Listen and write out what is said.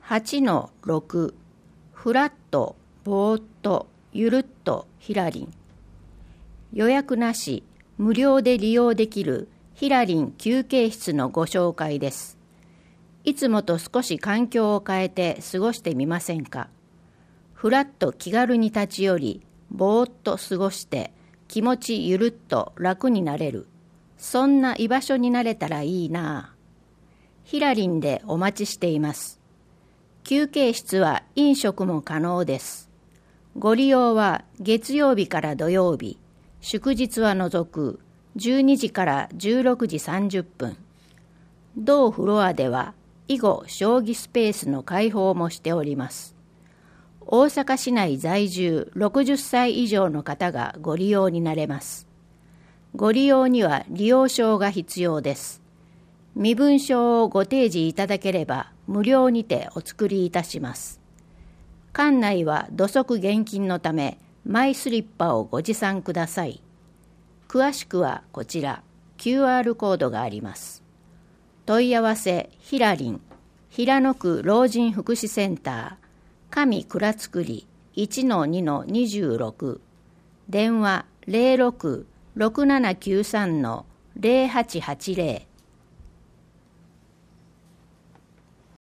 8-6 フラット、ぼーっと、ゆるっとヒラリン。予約なし、無料で利用できるヒラリン休憩室のご紹介です。いつもと少し環境を変えて過ごしてみませんか。ふらっと気軽に立ち寄り、ぼーっと過ごして気持ちゆるっと楽になれる。そんな居場所になれたらいいなあ。ヒラリンでお待ちしています。休憩室は飲食も可能です。ご利用は月曜日から土曜日、祝日は除く12時から16時30分。同フロアでは囲碁将棋スペースの開放もしております。大阪市内在住60歳以上の方がご利用になれます。ご利用には利用証が必要です。身分証をご提示いただければ無料にてお作りいたします。館内は土足厳禁のためマイスリッパをご持参ください。詳しくはこちら QR コードがあります。問い合わせヒラリン平野区老人福祉センター上蔵造り 1-2-26 電話 06-6793-0880